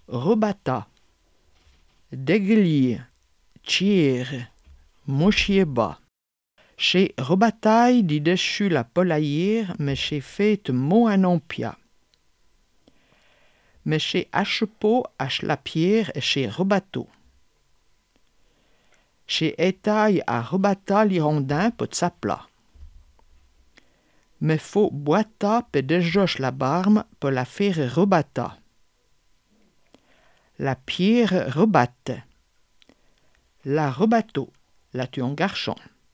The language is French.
Robata, degli, tier, mochieba. Chez robataille dit dessus la polaïr, mais chez fait mot anompia. Mais chez achepo, la pierre et chez robato. Chez étaille à robata l'hirondin pot s'apla. Mais faut boita pe dejoche la barme pour la faire robata. La pierre rebatte. La robato, la tu en garçon.